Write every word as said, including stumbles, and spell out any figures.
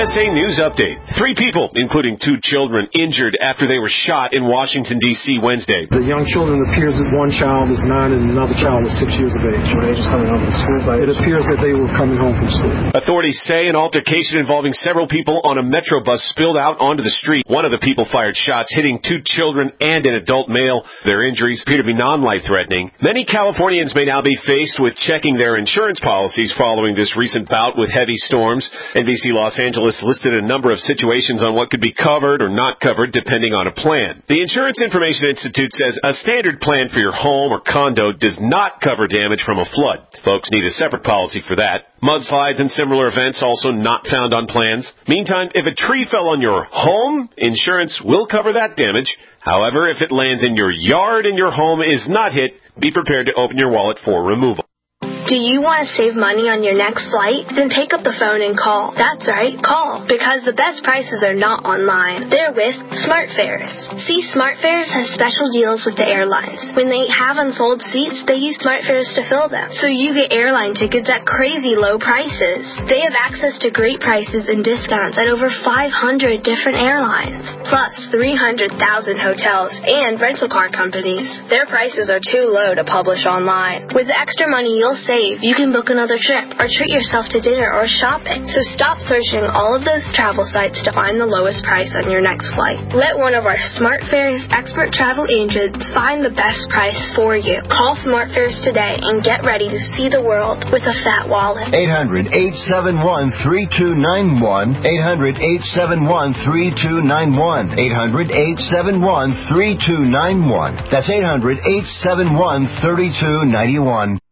S A News Update. Three people, including two children, injured after they were shot in Washington, D C Wednesday. The young children, it appears that one child is nine and another child is six years of age. Were they just coming home from school? It appears that they were coming home from school. Authorities say an altercation involving several people on a Metro bus spilled out onto the street. One of the people fired shots, hitting two children and an adult male. Their injuries appear to be non-life-threatening. Many Californians may now be faced with checking their insurance policies following this recent bout with heavy storms. N B C Los Angeles listed a number of situations on what could be covered or not covered depending on a plan. The Insurance Information Institute says a standard plan for your home or condo does not cover damage from a flood. Folks need a separate policy for that. Mudslides and similar events also not found on plans. Meantime, if a tree fell on your home, insurance will cover that damage. However, if it lands in your yard and your home is not hit, be prepared to open your wallet for removal. Do you want to save money on your next flight? Then pick up the phone and call. That's right, call. Because the best prices are not online. They're with SmartFares. See, SmartFares has special deals with the airlines. When they have unsold seats, they use SmartFares to fill them. So you get airline tickets at crazy low prices. They have access to great prices and discounts at over five hundred different airlines. Plus three hundred thousand hotels and rental car companies. Their prices are too low to publish online. With the extra money you'll save, you can book another trip or treat yourself to dinner or shopping. So stop searching all of those travel sites to find the lowest price on your next flight. Let one of our SmartFares expert travel agents find the best price for you. Call SmartFares today and get ready to see the world with a fat wallet. eight hundred, eight seven one, three two nine one. eight hundred, eight seven one, three two nine one. eight hundred, eight seven one, three two nine one. That's eight hundred, eight seven one, three two nine one.